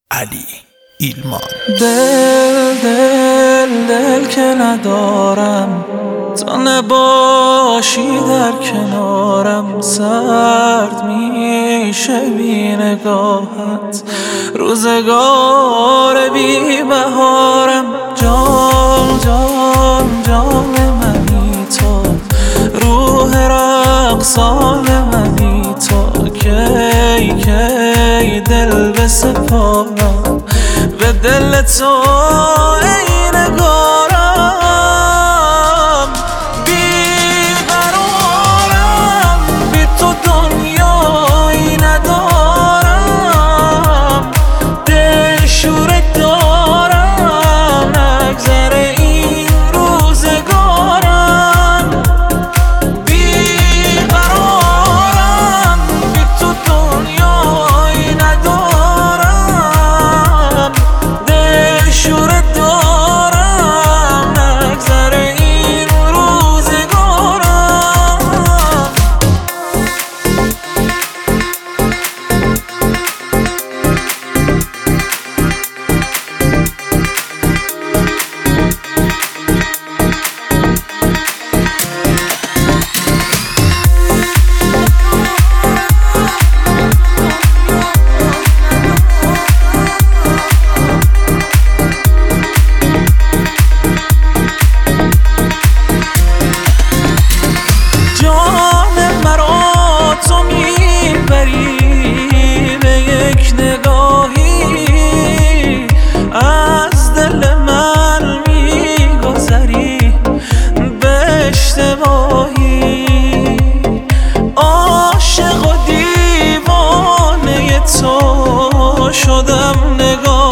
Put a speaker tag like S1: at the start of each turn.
S1: علی ایلمان.
S2: دل که ندارم تا نباشی در کنارم، سرد میشه بی نگاهت روزگار بی بهارم. جان منی تو، روح رقصان منی تو، کی دل بسپارم به دل تو ای نگارم. بیقرارم بی تو دنیایی ندارم، دلشورت دارم نگذره این روزگارم. بیقرارم بی تو دنیایی ندارم، دلشورت دارم نگذره این روزگارم. جان مرا تو میبری به یک نگاهی، از دل من میگذری به اشتباهی. عاشق و دیوانه تو شدم نگاه